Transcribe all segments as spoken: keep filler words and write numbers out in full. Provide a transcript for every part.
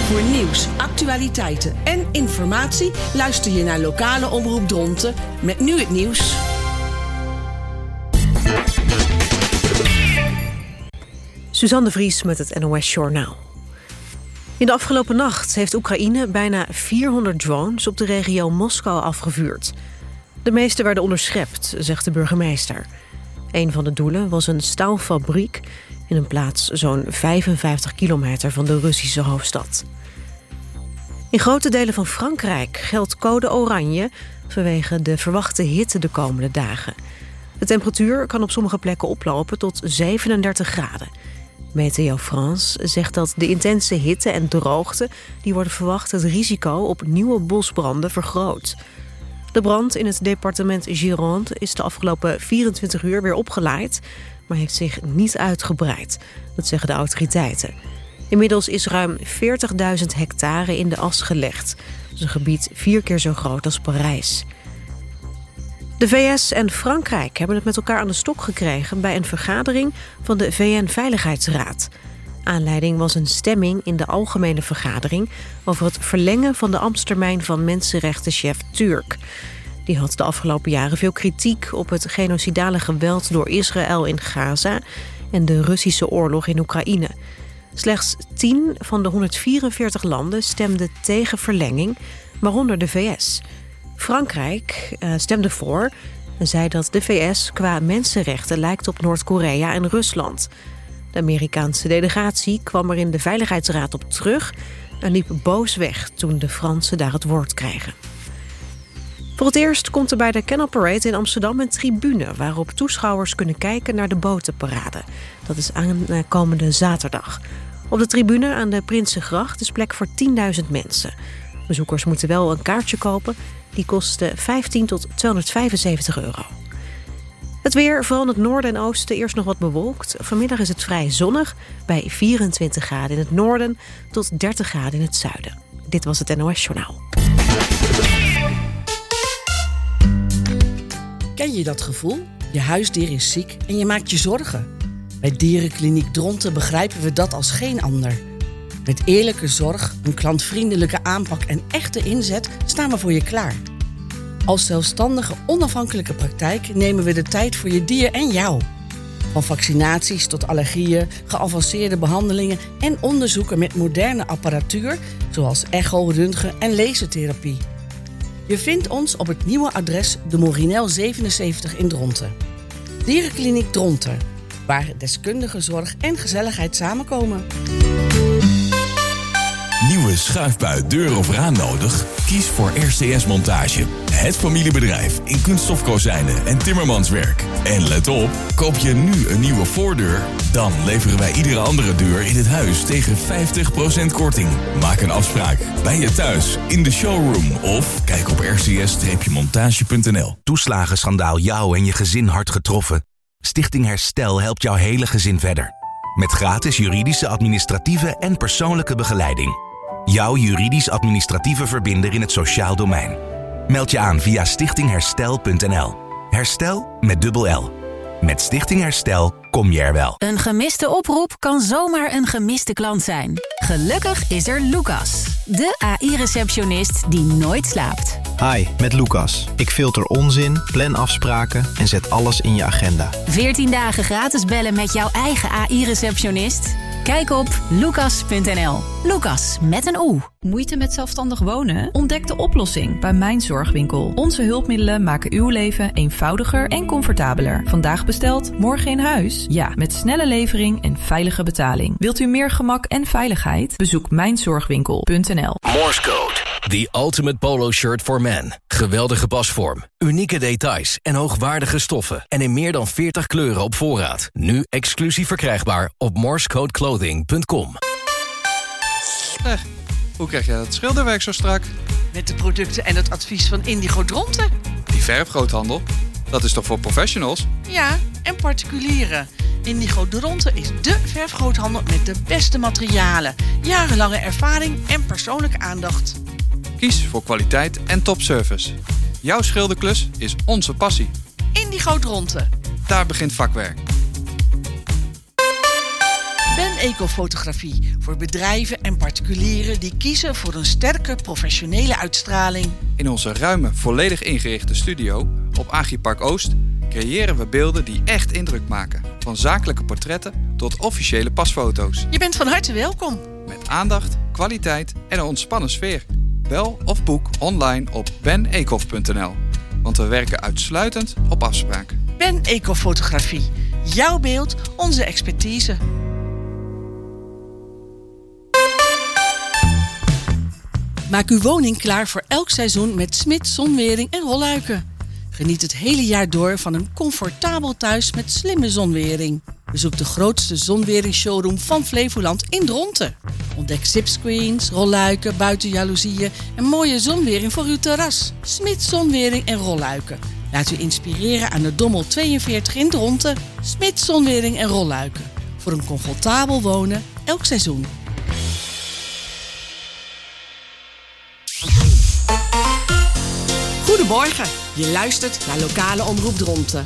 Voor nieuws, actualiteiten en informatie luister je naar lokale Omroep Dronten met nu het nieuws. Suzanne de Vries met het N O S Journaal. In de afgelopen nacht heeft Oekraïne bijna vierhonderd drones op de regio Moskou afgevuurd. De meeste werden onderschept, zegt de burgemeester. Een van de doelen was een staalfabriek in een plaats zo'n vijfenvijftig kilometer van de Russische hoofdstad. In grote delen van Frankrijk geldt code oranje vanwege de verwachte hitte de komende dagen. De temperatuur kan op sommige plekken oplopen tot zevenendertig graden. Meteo France zegt dat de intense hitte en droogte die worden verwacht het risico op nieuwe bosbranden vergroot. De brand in het departement Gironde is de afgelopen vierentwintig uur weer opgeleid, maar heeft zich niet uitgebreid. Dat zeggen de autoriteiten. Inmiddels is ruim veertigduizend hectare in de as gelegd. Dat is een gebied vier keer zo groot als Parijs. De V S en Frankrijk hebben het met elkaar aan de stok gekregen bij een vergadering van de V N-veiligheidsraad. Aanleiding was een stemming in de algemene vergadering over het verlengen van de ambtstermijn van mensenrechtenchef Turk. Die had de afgelopen jaren veel kritiek op het genocidale geweld door Israël in Gaza en de Russische oorlog in Oekraïne. Slechts tien van de honderdvierenveertig landen stemden tegen verlenging, waaronder de V S. Frankrijk uh, stemde voor en zei dat de V S qua mensenrechten lijkt op Noord-Korea en Rusland. De Amerikaanse delegatie kwam er in de Veiligheidsraad op terug en liep boos weg toen de Fransen daar het woord kregen. Voor het eerst komt er bij de Canal Parade in Amsterdam een tribune waarop toeschouwers kunnen kijken naar de botenparade. Dat is aankomende zaterdag. Op de tribune aan de Prinsengracht is plek voor tienduizend mensen. Bezoekers moeten wel een kaartje kopen. Die kost vijftien tot tweehonderdvijfenzeventig euro. Het weer, vooral in het noorden en oosten, eerst nog wat bewolkt. Vanmiddag is het vrij zonnig bij vierentwintig graden in het noorden tot dertig graden in het zuiden. Dit was het N O S Journaal. Ken je dat gevoel? Je huisdier is ziek en je maakt je zorgen. Bij Dierenkliniek Dronten begrijpen we dat als geen ander. Met eerlijke zorg, een klantvriendelijke aanpak en echte inzet staan we voor je klaar. Als zelfstandige, onafhankelijke praktijk nemen we de tijd voor je dier en jou. Van vaccinaties tot allergieën, geavanceerde behandelingen en onderzoeken met moderne apparatuur zoals echo, röntgen en lasertherapie. Je vindt ons op het nieuwe adres de Morinel zevenenzeventig in Dronten. Dierenkliniek Dronten, waar deskundige zorg en gezelligheid samenkomen. Nieuwe schuifbui, deur of raam nodig? Kies voor R C S Montage. Het familiebedrijf in kunststofkozijnen en timmermanswerk. En let op, koop je nu een nieuwe voordeur, dan leveren wij iedere andere deur in het huis tegen vijftig procent korting. Maak een afspraak bij je thuis, in de showroom of kijk op r c s montage punt n l. Toeslagenschandaal jou en je gezin hard getroffen? Stichting Herstel helpt jouw hele gezin verder. Met gratis juridische, administratieve en persoonlijke begeleiding. Jouw juridisch-administratieve verbinder in het sociaal domein. Meld je aan via stichting herstel punt n l. Herstel met dubbel L. Met Stichting Herstel kom je er wel. Een gemiste oproep kan zomaar een gemiste klant zijn. Gelukkig is er Lucas, de A I-receptionist die nooit slaapt. Hi, met Lucas. Ik filter onzin, plan afspraken en zet alles in je agenda. veertien dagen gratis bellen met jouw eigen A I-receptionist? Kijk op lucas punt n l. Lucas met een O. Moeite met zelfstandig wonen? Ontdek de oplossing bij Mijn Zorgwinkel. Onze hulpmiddelen maken uw leven eenvoudiger en comfortabeler. Vandaag besteld, morgen in huis? Ja, met snelle levering en veilige betaling. Wilt u meer gemak en veiligheid? Bezoek mijn zorgwinkel punt n l. Morse Code. The ultimate polo shirt for men. Geweldige pasvorm, unieke details en hoogwaardige stoffen. En in meer dan veertig kleuren op voorraad. Nu exclusief verkrijgbaar op morsecode clothing punt com. Eh, hoe krijg jij dat schilderwerk zo strak? Met de producten en het advies van Indigo Dronten. Die verfgroothandel? Dat is toch voor professionals? Ja, en particulieren. Indigo Dronten is dé verfgroothandel met de beste materialen, jarenlange ervaring en persoonlijke aandacht. Kies voor kwaliteit en topservice. Jouw schilderklus is onze passie. Indigo Dronten. Daar begint vakwerk. Ben Ecofotografie voor bedrijven en particulieren die kiezen voor een sterke professionele uitstraling. In onze ruime, volledig ingerichte studio op Agripark Oost creëren we beelden die echt indruk maken. Van zakelijke portretten tot officiële pasfoto's. Je bent van harte welkom. Met aandacht, kwaliteit en een ontspannen sfeer. Bel of boek online op ben ecof punt n l. Want we werken uitsluitend op afspraak. Ben Ecofotografie. Jouw beeld, onze expertise. Maak uw woning klaar voor elk seizoen met Smit Zonwering en Rolluiken. Geniet het hele jaar door van een comfortabel thuis met slimme zonwering. Bezoek de grootste zonweringsshowroom van Flevoland in Dronten. Ontdek zipscreens, rolluiken, buitenjaloezieën en mooie zonwering voor uw terras. Smit Zonwering en Rolluiken. Laat u inspireren aan de Dommel tweeënveertig in Dronten. Smit Zonwering en Rolluiken. Voor een comfortabel wonen elk seizoen. Goedemorgen, je luistert naar Lokale Omroep Dronten.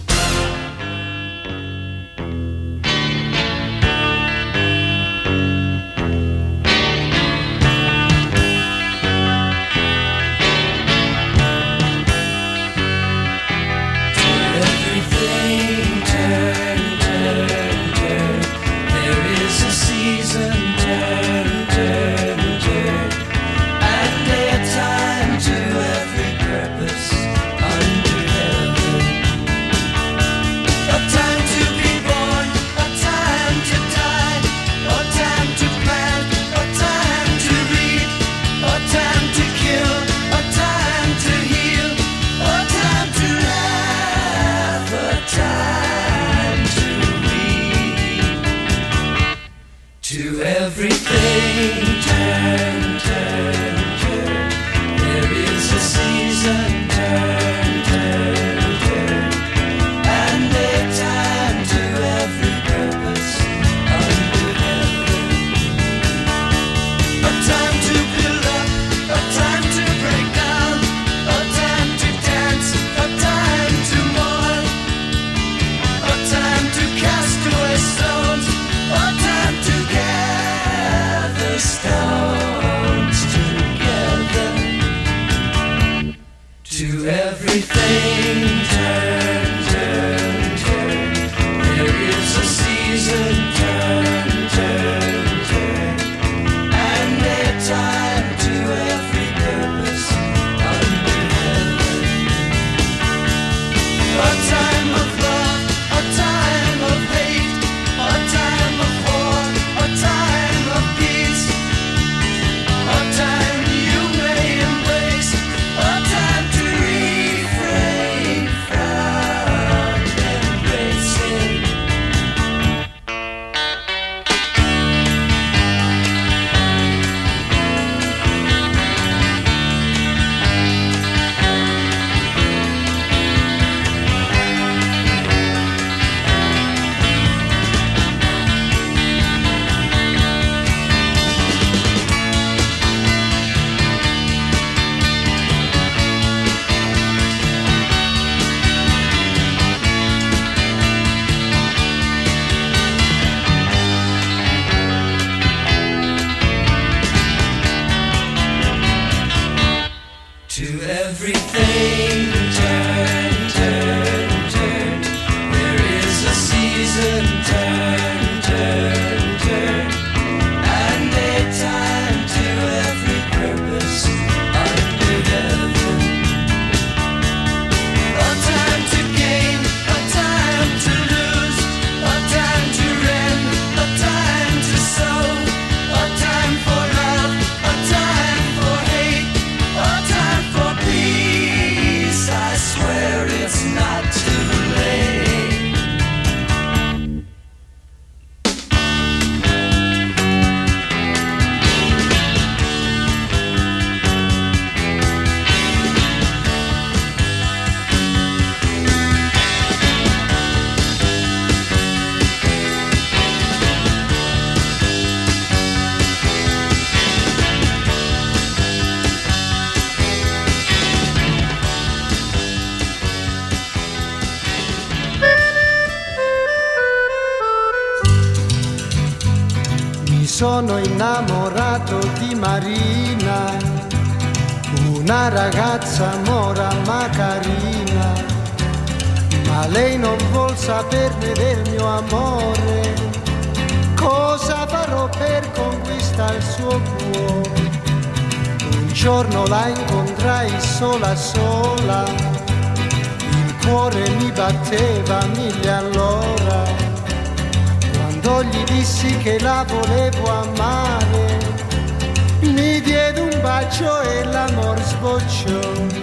sono innamorato di Marina, una ragazza mora ma carina, ma lei non vuol saperne del mio amore. Cosa farò per conquistare il suo cuore? Un giorno la incontrai sola sola, il cuore mi batteva mille all'ora. Quando gli dissi che la volevo amare, mi diede un bacio e l'amor sbocciò.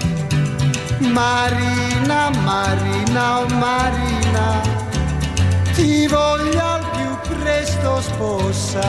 Marina, Marina, oh Marina, ti voglio al più presto sposa.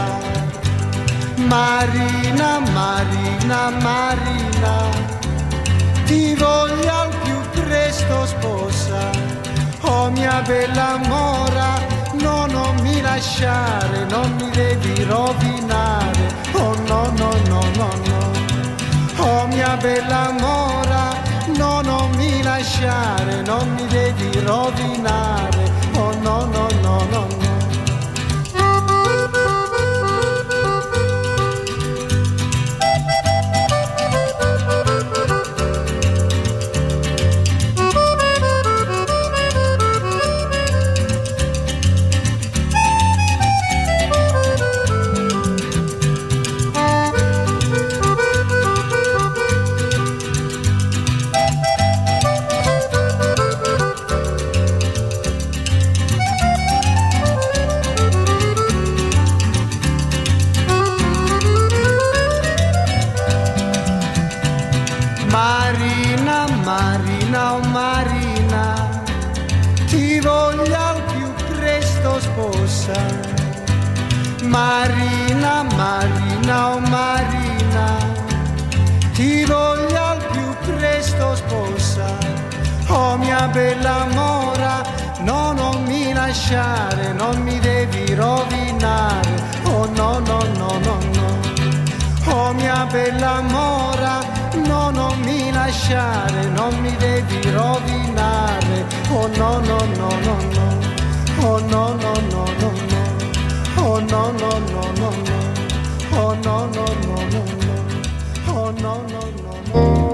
Marina, Marina, Marina, ti voglio al più presto sposa. Oh mia bella mora, no, non mi lasciare, non mi devi rovinare. Oh no, no, no, no, no. Oh mia bella mora, no, non mi lasciare, non mi devi rovinare. Oh no, no, no, no, no. Marina, Marina, oh Marina, ti voglio al più presto sposa. Marina, Marina, oh Marina, ti voglio al più presto sposa. Oh mia bella mora, no, non mi lasciare, non mi devi rovinare. Oh no, no, no, no, no. Oh mia bella mora, no, non mi lasciare, non mi devi rovinare. Oh no, no, no, no, no. Oh no, no, no, no, no. Oh no, no, no, no, no. Oh no, no, no, no, no. Oh no, no, no, no.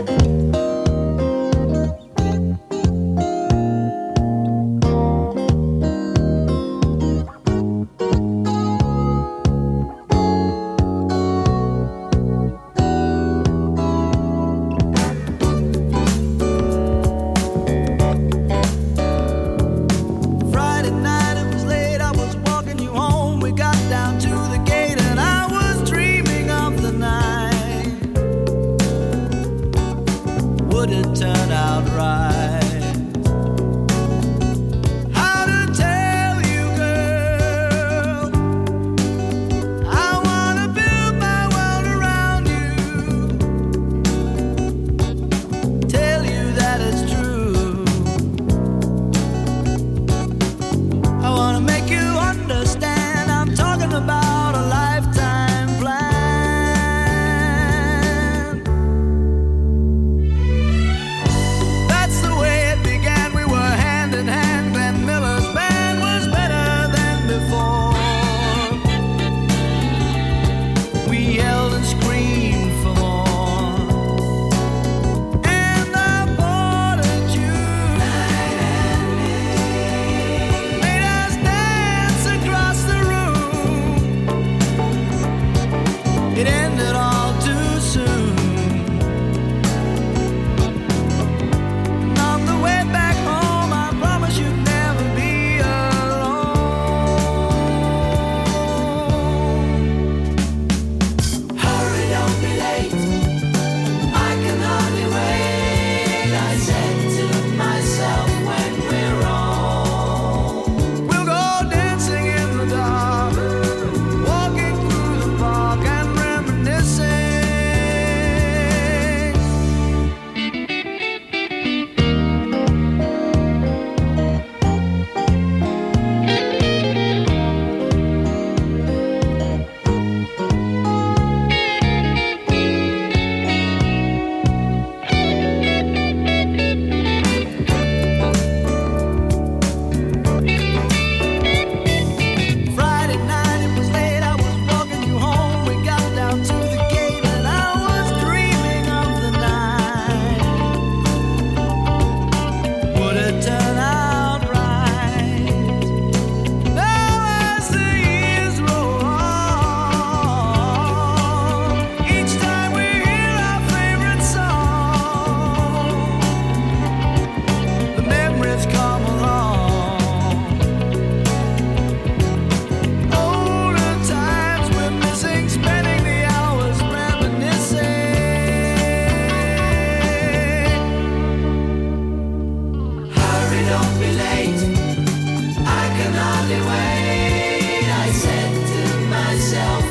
That's the way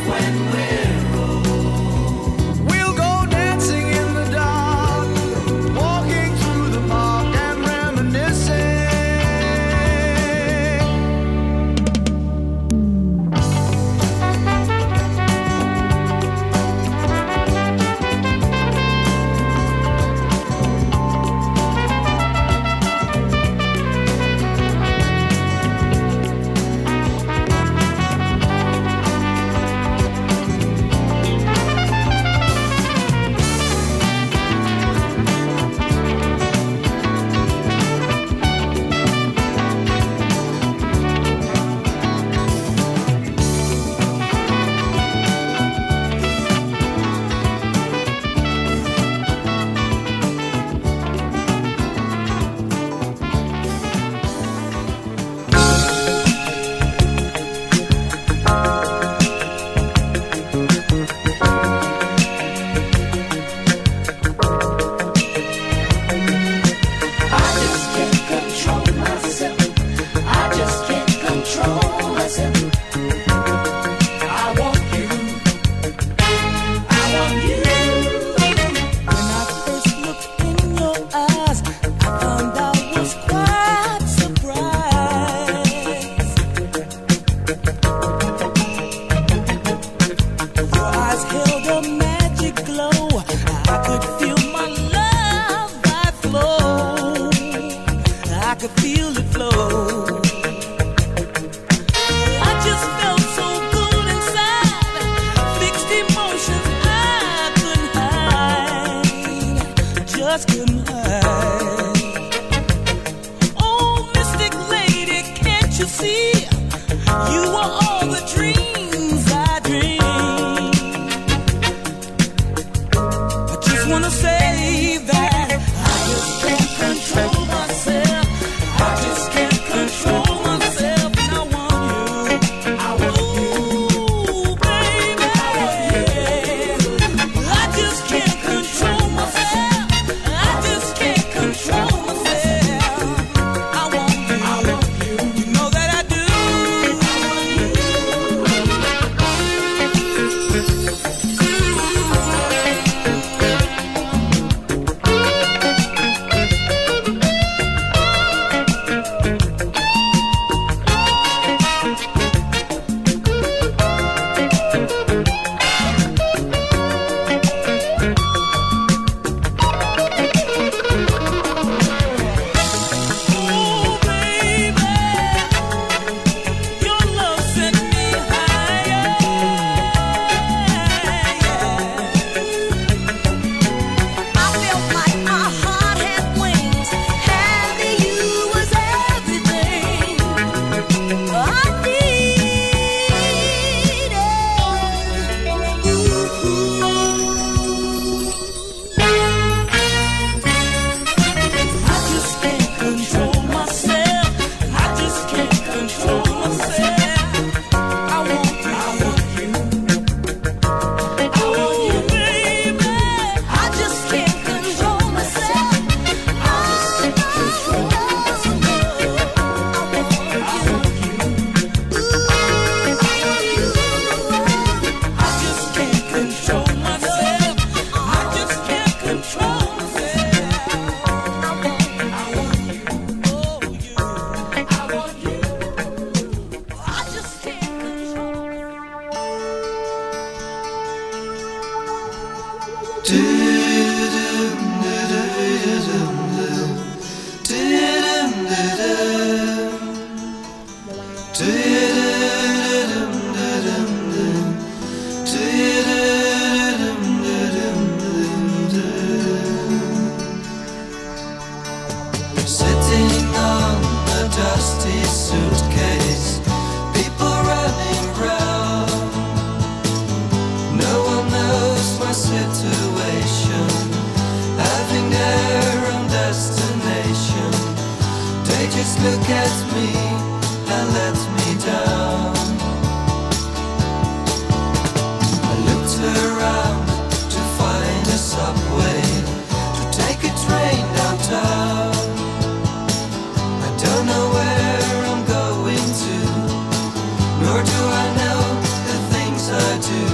Nor do I know the things I do.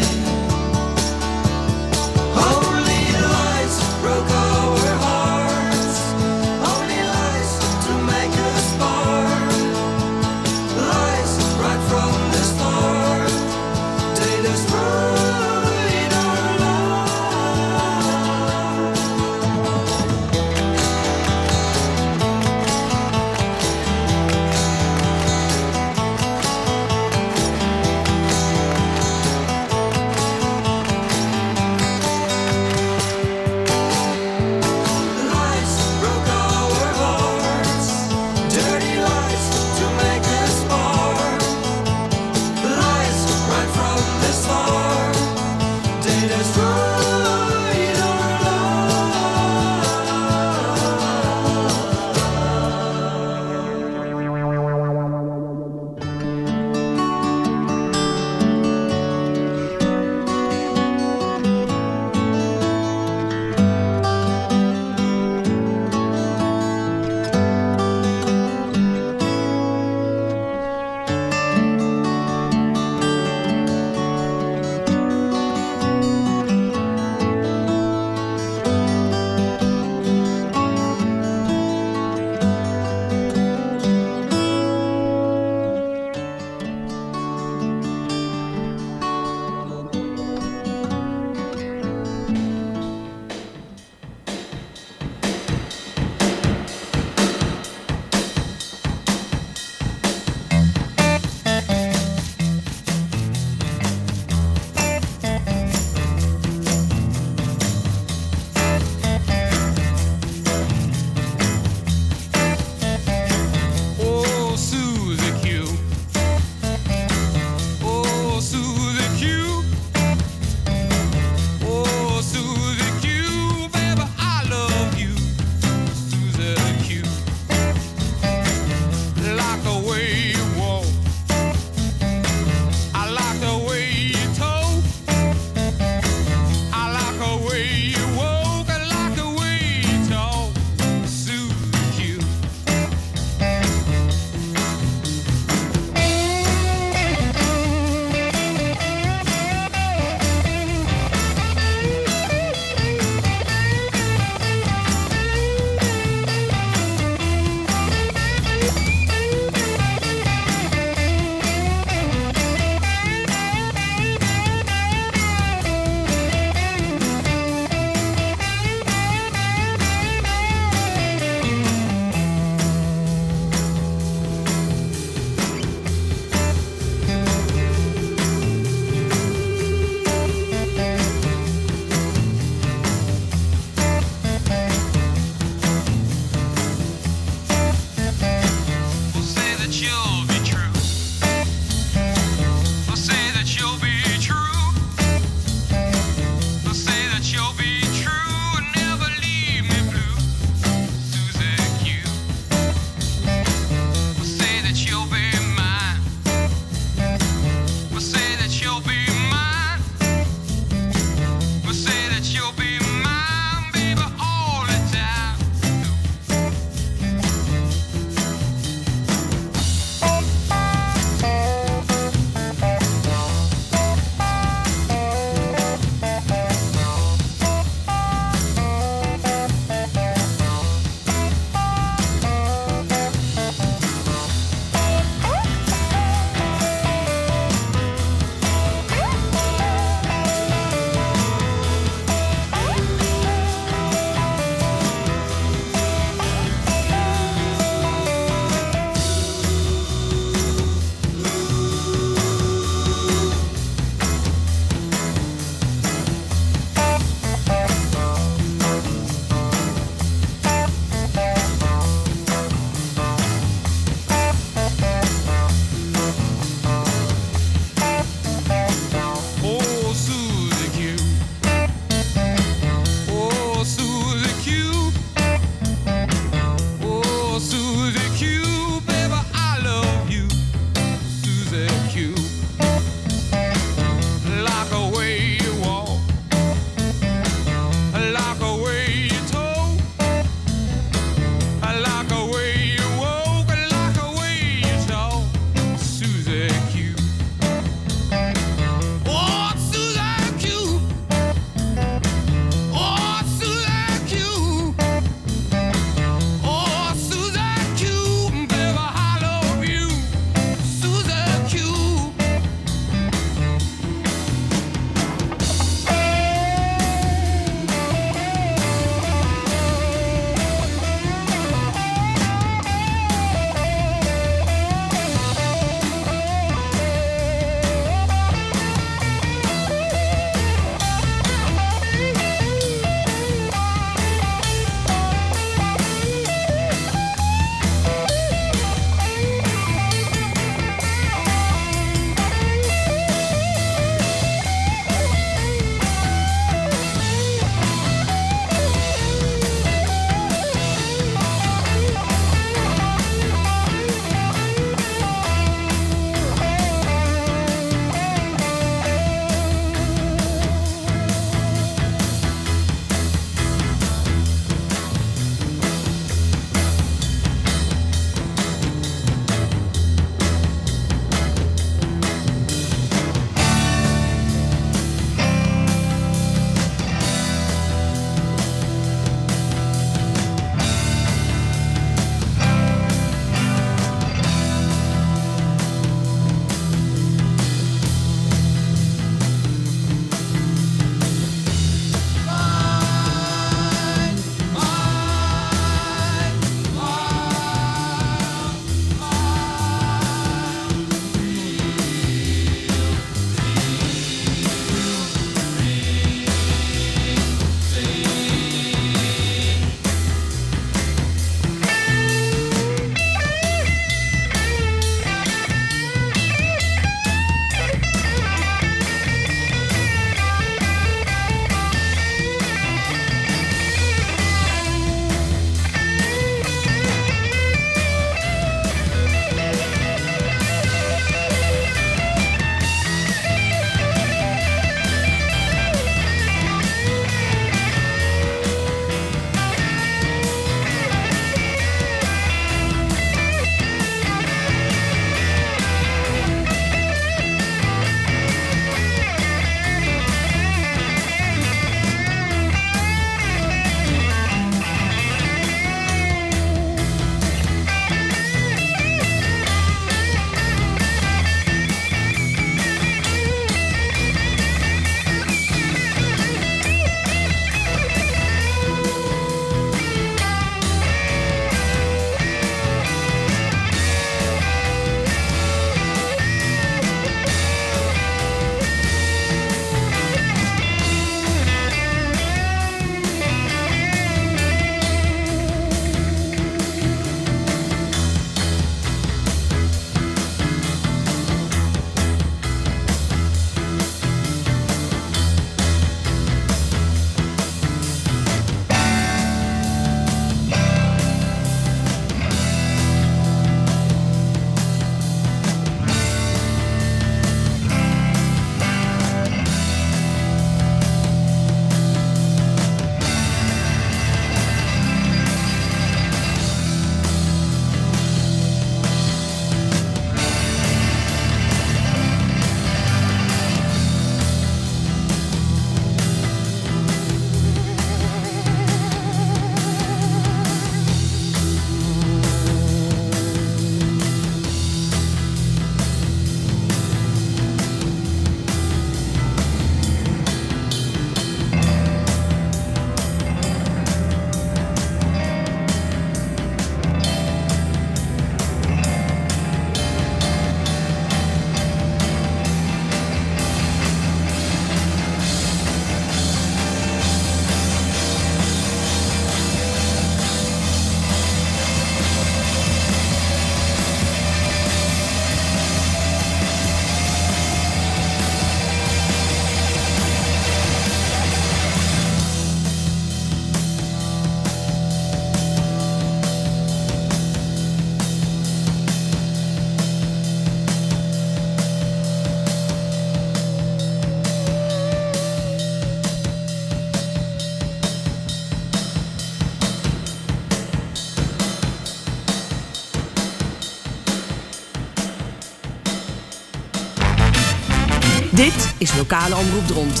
Dit is Lokale Omroep Dronten.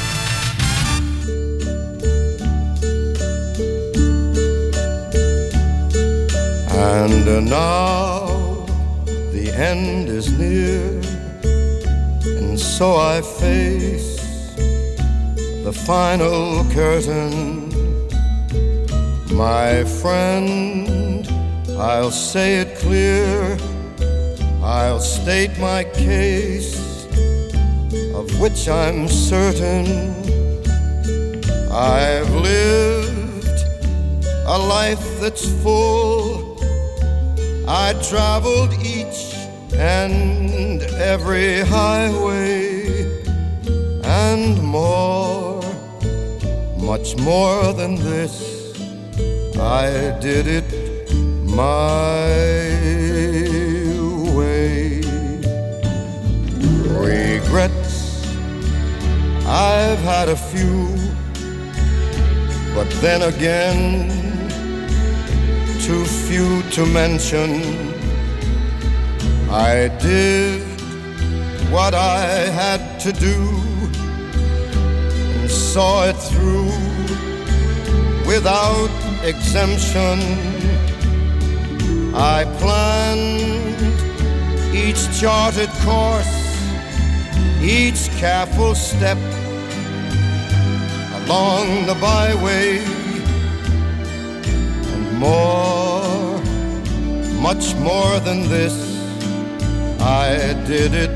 And uh, now the end is near, and so I face the final curtain. My friend, I'll say it clear, I'll state my case, of which I'm certain. I've lived a life that's full. I traveled each and every highway and more, much more than this. I did it my way. Regrets, I've had a few, but then again, too few to mention. I did what I had to do and saw it through without exemption. I planned each charted course, each careful step along the byway, and more, much more than this, I did it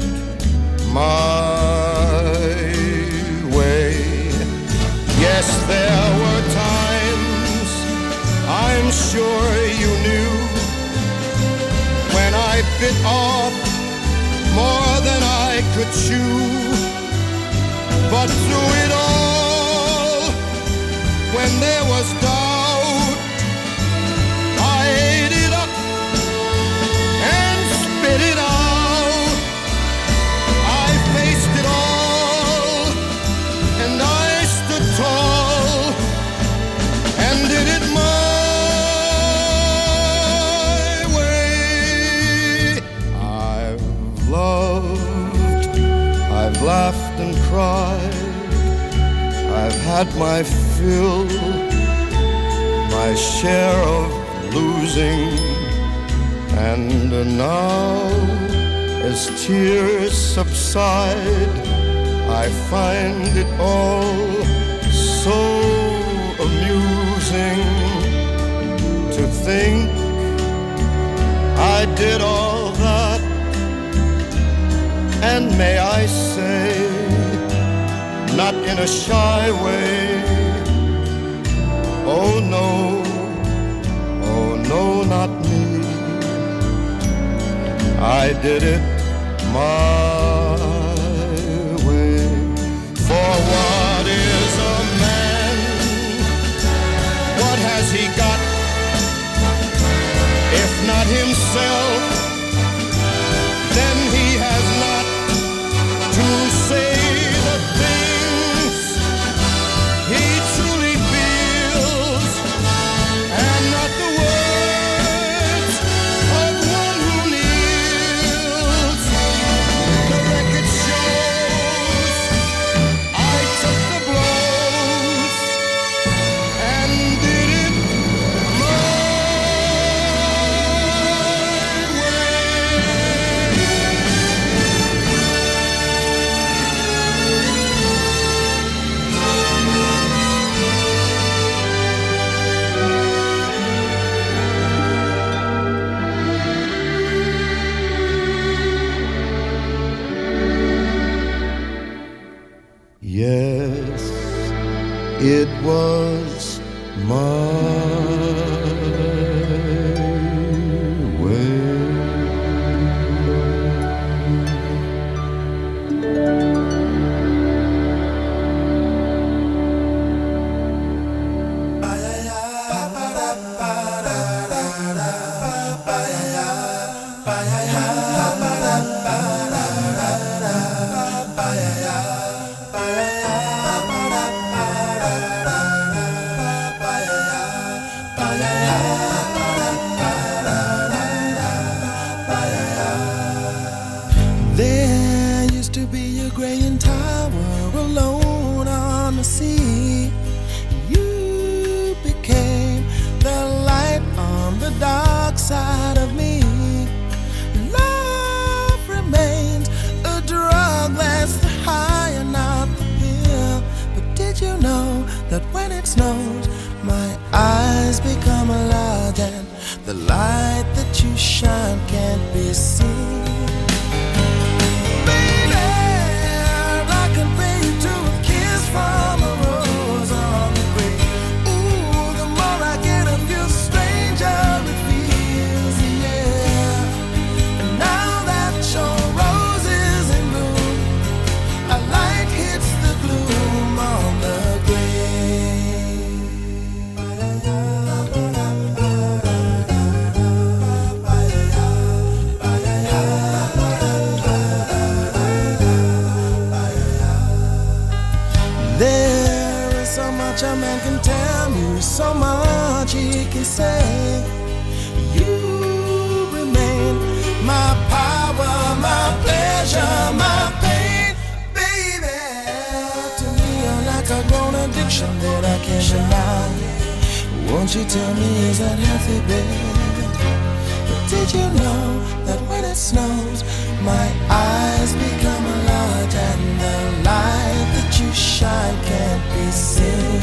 my way. Yes, there were times, I'm sure you knew, when I bit off more than I could chew. But through it all, when there was doubt, I ate it up and spit it out. I faced it all, and I stood tall and did it my way. I've loved, I've laughed and cried, I've had my fill, my share of losing, and now as tears subside, I find it all so amusing to think I did all that, and may I say, not in a shy way, oh no, oh no, not me. I did it my way. For what is a man? What has he got? If not himself, then he has not to say the things he truly feels, and not the words of one who kneels. The record shows I took the blows and did it my yes, it was my way. graying tower alone on the sea. You became the light on the dark side of me. Love remains a drug that's the high and not the pill. But did you know that when it snows, my eyes become large and the light that you shine can't be seen? From a rose on the grave. Ooh, the more I get of you, stranger it feels, yeah. And now that your rose is in bloom, a light hits the gloom on the grave. There is so much a man can tell you, so much he can say. You remain my power, my pleasure, my pain, baby. To me you're like a grown addiction that I can't deny. Won't you tell me, is that healthy, baby? But did you know that when it snows, my eyes become large and the light that you shine can't be seen?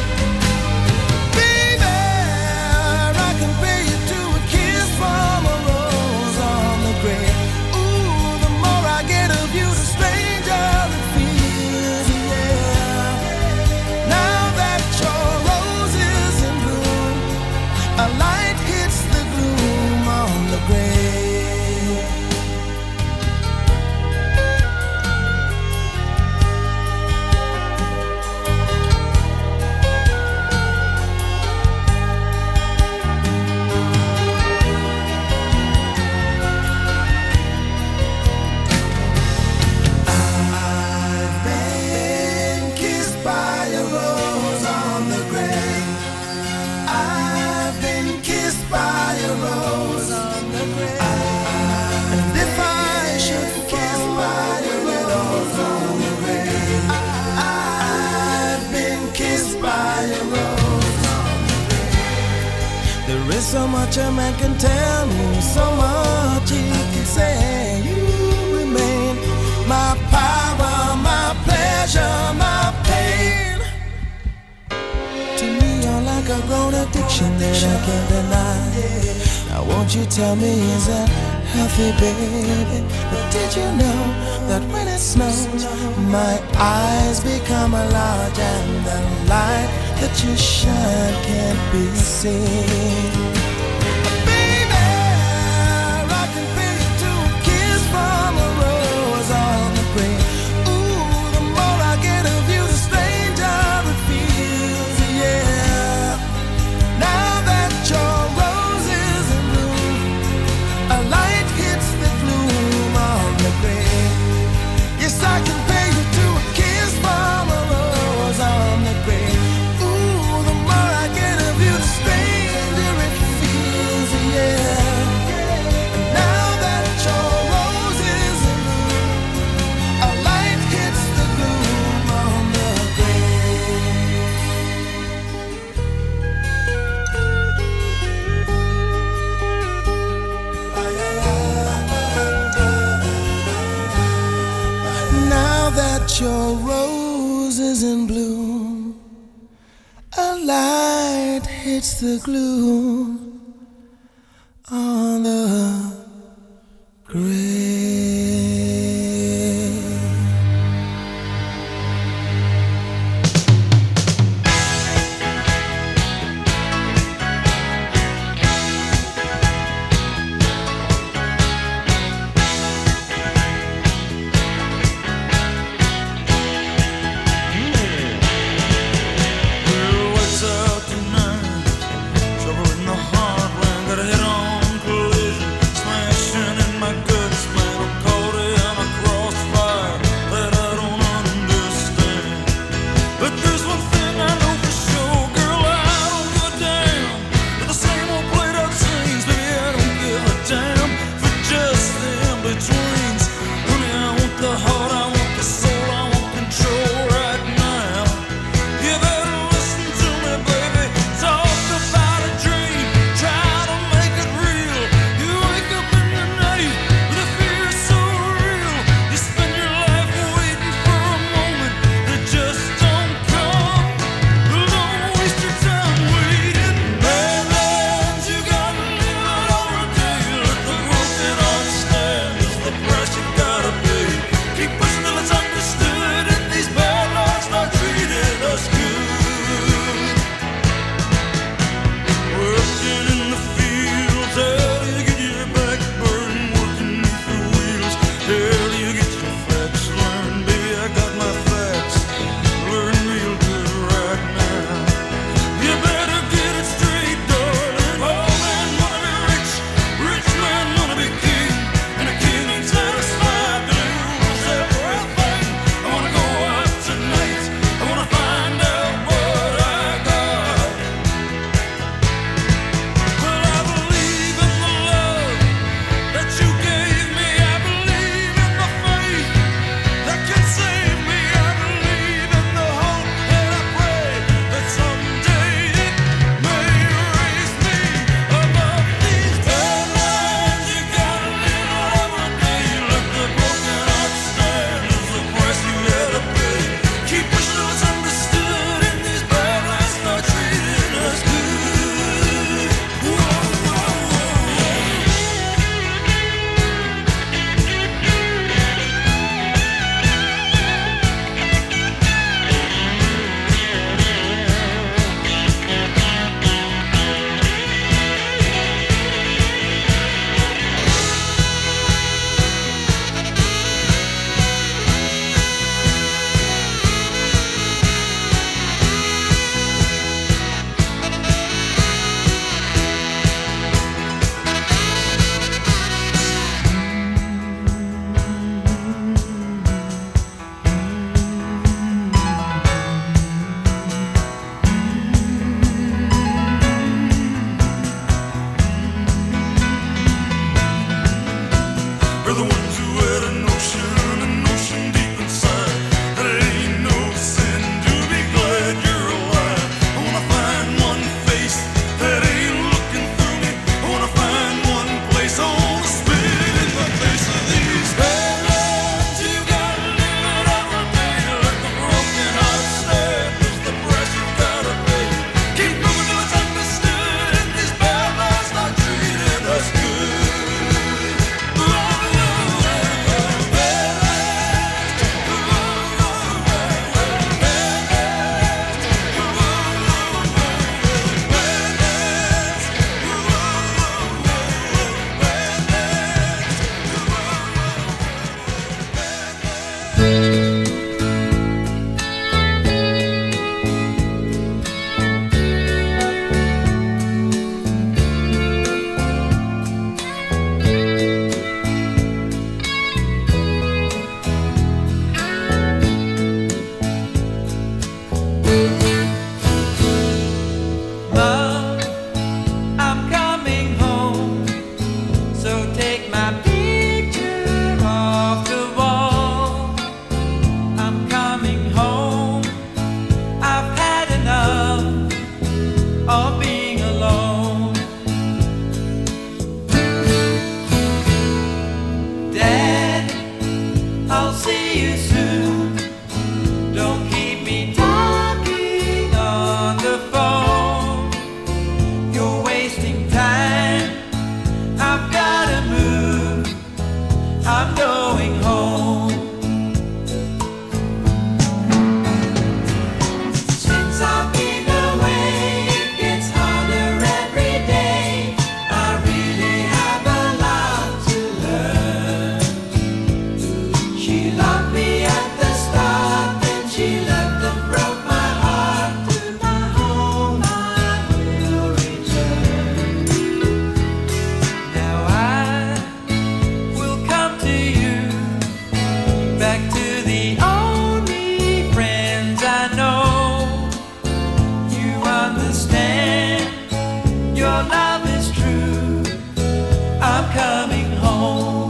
Baby, I can pay you to a kiss from a rose on the grave. Ooh, the more I get of you, the stranger it feels, yeah. Now that your rose is in bloom, a light hits the gloom on the grave. There is so much a man can tell me, so much he can say. You remain my power, my pleasure, my pain. To me you're like a grown addiction that I can't deny. Now won't you tell me, is that healthy, baby? But did you know that when it snows, my eyes become large and the light that you shine can't be seen? Baby, I can pay you to a kiss from a rose on the grave. Ooh, the more I get of you, the stranger it feels, yeah. Now that your rose is in bloom, a light hits the gloom on the grave. Yes, I can pay you to a kiss from a rose on the grave. Your rose is in bloom, a light hits the gloom on the grave. Trouble in the heart, when got a head-on collision, smashing in my guts. home. Since I've been away, it gets harder every day. I really have a lot to learn. She loved me at the start, then she left and broke my heart. To my home I will return. Now I will come to you, back to the only friends I know. You understand, your love is true. I'm coming home.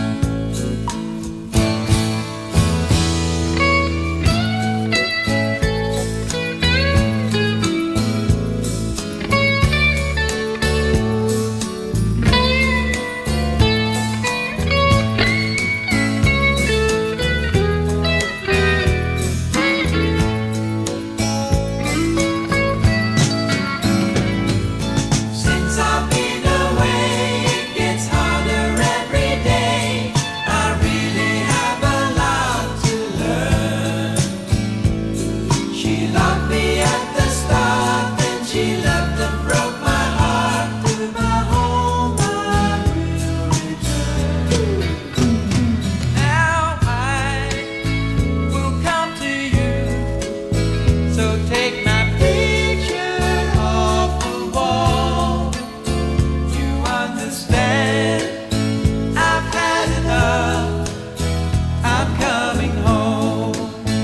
Since I've been away, it gets harder every day. I really have a lot to learn. She loved me at the start, then she left and broke my heart. To my home I will return. Now I will come to you, so take my picture off the wall. You understand, I've had enough. I'm coming home.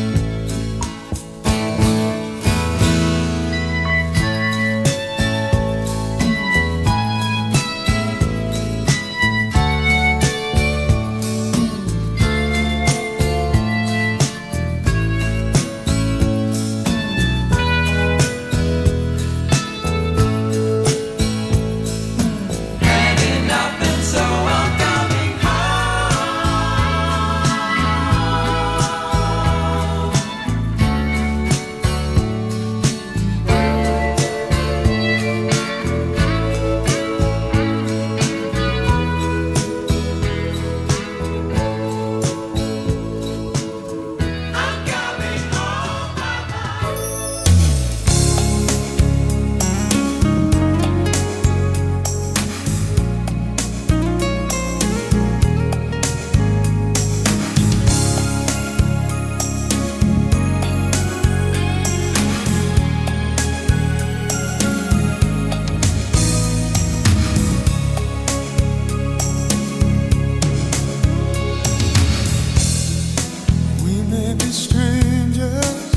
Had enough, and so I'm coming I'm coming We may be strangers,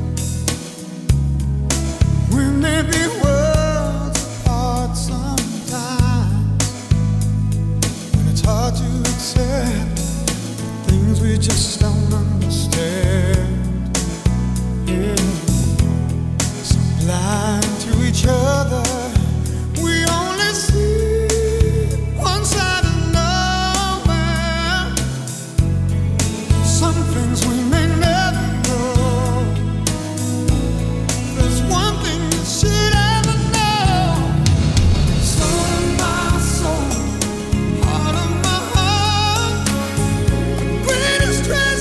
we may be worlds apart sometimes, and it's hard to accept things we just don't understand. Yeah. So blind to each other, we only see one side of nowhere. Some things we may never know. There's one thing you should ever know. Soul of my soul, heart of my heart, greatest treasure.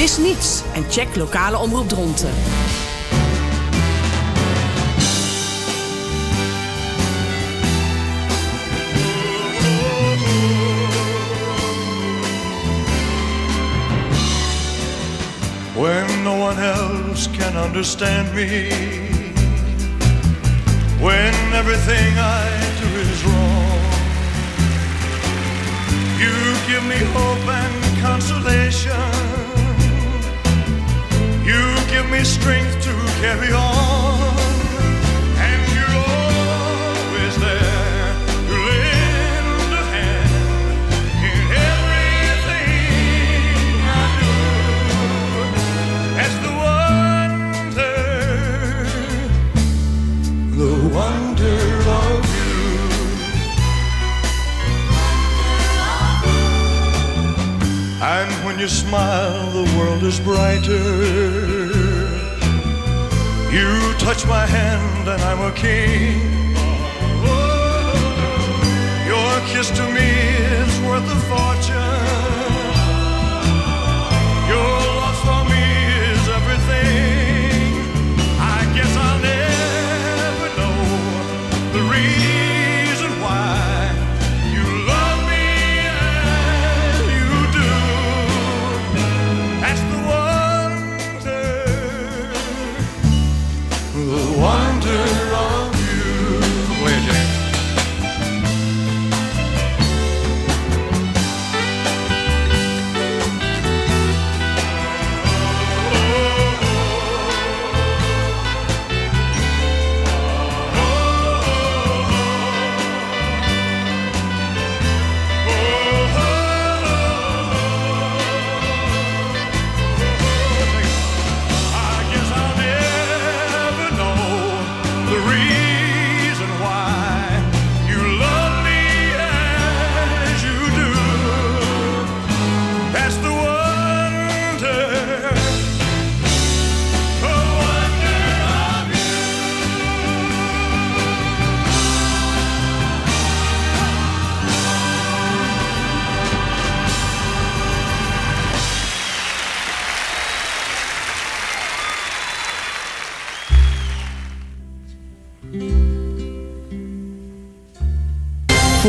Mis niets en check lokale omroep Dronten. When no one else can understand me, when everything I do is wrong, you give me hope and consolation. You give me strength to carry on, and you're always there to lend a hand in everything I do. As the wonder, the wonder of you. And when you smile, the world is brighter. You touch my hand and I'm a king.